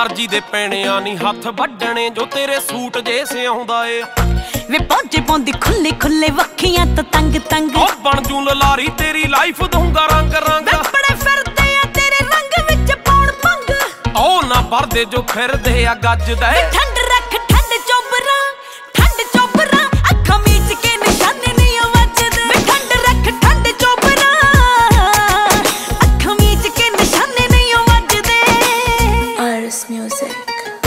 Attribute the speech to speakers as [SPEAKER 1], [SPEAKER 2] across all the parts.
[SPEAKER 1] ਦਰਜੀ ਦੇ ਪੈਣਿਆਂ ਨੀ ਹੱਥ ਵੱਢਣੇ ਜੋ ਤੇਰੇ ਸੂਟ ਜੇ ਸਿਆਉਂਦਾ ਏ
[SPEAKER 2] ਵੇ ਪੌਂਚੇ ਪਾਉਂਦੀ ਖੁੱਲੇ ਖੁੱਲੇ ਵੱਖੀਆਂ ਤੋਂ ਤੰਗ ਤੰਗ
[SPEAKER 1] ਉਹ ਬਣ ਜੂ ਲਲਾਰੀ ਤੇਰੀ ਲਾਈਫ ਦਊਂਗਾ ਰੰਗ ਰੰਗ
[SPEAKER 2] ਬੜੇ ਫਿਰਦੇ ਆ ਤੇਰੇ ਰੰਗ ਵਿੱਚ ਪੌਣ ਪੰਗ
[SPEAKER 1] ਉਹ ਨਾ ਭਰਦੇ ਜੋ ਫਿਰਦੇ ਆ ਗੱਜਦਾ ਏ
[SPEAKER 2] ਠੰਡ ਰੱਖ ਠੰਡ ਚੋਬਰਾ ਅੱਖਾਂ ਮੀਚ ਕੇ ਨਿਸ਼ਾਨੇ ਨਹੀਂ ਵੱਜਦੇ ਵੇ ਠੰਡ ਰੱਖ ਠੰਡ ਚੋਬਰਾ ਅੱਖਾਂ ਮੀਚ ਕੇ ਨਿਸ਼ਾਨੇ ਨਹੀਂ ਵੱਜਦੇ ਆਰਸ ਮਿਊਜ਼ਿਕ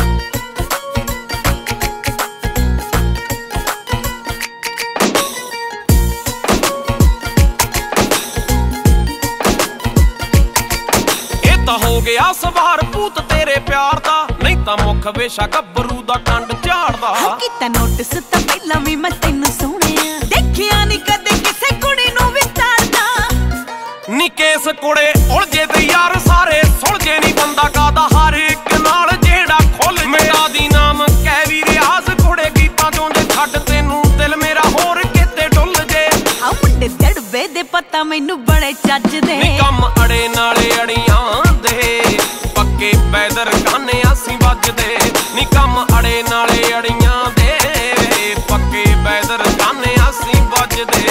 [SPEAKER 1] ਹੋ ਗਿਆ ਸਵਾਰ ਭੂਤ ਤੇਰੇ ਪਿਆਰ ਦਾ ਨਹੀਂ ਤਾਂ ਮੁੱਖ ਵੇਸ਼ਾ ਗੱਭਰੂ ਦਾ ਕੰਡ ਝਾੜਦਾ
[SPEAKER 2] ਕੀਤਾ ਨੋਟਿਸ ਤਾਂ ਪਹਿਲਾਂ ਵੀ ਮੈਂ ਤੈਨੂੰ ਸੋਹਣਿਆ ਦੇਖਿਆ ਨਹੀਂ ਕਦੇ ਕਿਸੇ ਕੁੜੀ ਨੂੰ ਵੀ ਤਾਰਦਾ
[SPEAKER 1] ਨੀ ਕੇਸ ਕੁੜੇ ਉਲਝੇ ਤੇ ਯਾਰ ਸਾਰੇ ਸੁਲਝੇ ਨਹੀਂ ਬੰਦਾ ਕਾਦਾ ਹਰ ਇੱਕ ਨਾਲ ਜਿਹੜਾ ਖੁੱਲ ਮੇਰਾ ਦੀ ਨਾਮ ਕਹਿ ਵੀ ਰਿਆਜ਼ ਕੁੜੇ ਗੀਤਾਂ ਚੋਂ ਜੇ ਛੱਡ ਤੈਨੂੰ ਦਿਲ ਮੇਰਾ ਹੋਰ ਕਿਤੇ ਡੁੱਲ ਜੇ
[SPEAKER 2] ਆ ਮੁੰਡੇ ਦੜਵੇ ਦੇ ਪਤਾ ਮੈਨੂੰ ਬੜੇ ਚੱਜਦੇ
[SPEAKER 1] ਨੀ ਕੰਮ ਅੜੇ ਨਾਲੇ ਅੜੀਆਂ ਦੇ ਪੱਕੇ ਪੈਦਰ ਕਾਨੇ ਅਸੀਂ ਵੱਜਦੇ ਨੀ ਕੰਮ ਅੜੇ ਨਾਲੇ ਅੜੀਆਂ ਦੇ ਪੱਕੇ ਪੈਦਰ ਕਾਨੇ ਅਸੀਂ ਵੱਜਦੇ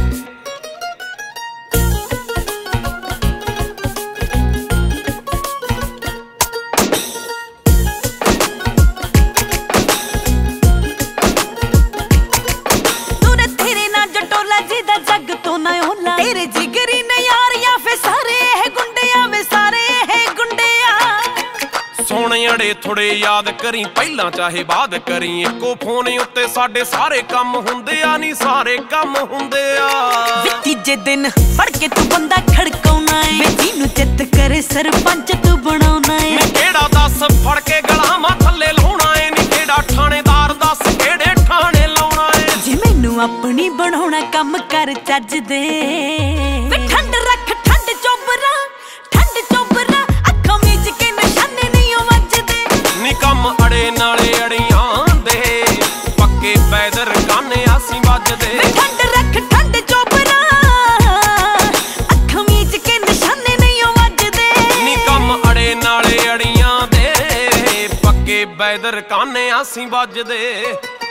[SPEAKER 2] ਜੱਗ ਤੋਂ ਨਾ ਹੋਲਾ ਤੇਰੇ ਜਿਗਰੀ ਨੇ ਯਾਰੀਆਂ ਫੇ ਸਾਰੇ ਇਹ ਗੁੰਡਿਆਂ ਵੇ ਸਾਰੇ ਇਹ ਗੁੰਡਿਆਂ
[SPEAKER 1] ਸੋਹਣੇ ਅੜੇ ਥੋੜੇ ਯਾਦ ਕਰੀ ਪਹਿਲਾਂ ਚਾਹੇ ਬਾਅਦ ਕਰੀ ਇੱਕੋ ਫੋਨ ਉੱਤੇ ਸਾਡੇ ਸਾਰੇ ਕੰਮ ਹੁੰਦੇ ਆ ਨਹੀਂ ਸਾਰੇ ਕੰਮ ਹੁੰਦੇ ਆ
[SPEAKER 2] ਤੀਜੇ ਦਿਨ ਫੜ ਕੇ ਤੂੰ ਬੰਦਾ ਖੜਕਾਉਣਾ ਏ ਵੇ ਜਿਹਨੂੰ ਚਿੱਤ ਕਰੇ ਸਰਪੰਚ ਤੂੰ ਬਣਾਉਣਾ ਏ
[SPEAKER 1] ਨੀ ਕਿਹੜਾ ਦੱਸ ਫੜ ਕੇ ਗਲਾਵਾਂ ਥੱਲੇ ਲਾਉਣਾ ਏ ਨੀ ਕਿਹੜਾ ਥਾਣੇਦਾਰ ਦੱਸ ਕਿਹੜੇ ਥਾਣੇ ਲਾਉਣਾ ਏ
[SPEAKER 2] ਜੇ ਮੈਨੂੰ ਆਪਣੀ ਬਣਾਉਣਾ ਕੰਮ ਕਰ ਚੱਜਦੇ ਵੇ ਠੰਡ ਰੱਖ ਠੰਡ ਚੋਬਰਾ ਅੱਖਾਂ ਮੀਚ ਕੇ ਨਿਸ਼ਾਨੇ ਨਹੀਂ ਵੱਜਦੇ
[SPEAKER 1] ਨੀ ਕੰਮ ਅੜੇ ਨਾਲੇ ਅੜੀਆਂ ਦੇ ਪੱਕੇ ਪੈਦਰ ਕਾਨੇ ਅਸੀਂ ਵੱਜਦੇ
[SPEAKER 2] ਵੇ ਠੰਡ ਰੱਖ ਠੰਡ ਚੋਬਰਾ ਅੱਖਾਂ ਮੀਚ ਕੇ ਨਿਸ਼ਾਨੇ ਨਹੀਂ ਵੱਜਦੇ
[SPEAKER 1] ਨੀ ਕੰਮ ਅੜੇ ਨਾਲੇ ਅੜੀਆਂ ਦੇ ਪੱਕੇ ਪੈਦਰ ਕਾਨੇ ਅਸੀਂ ਵੱਜਦੇ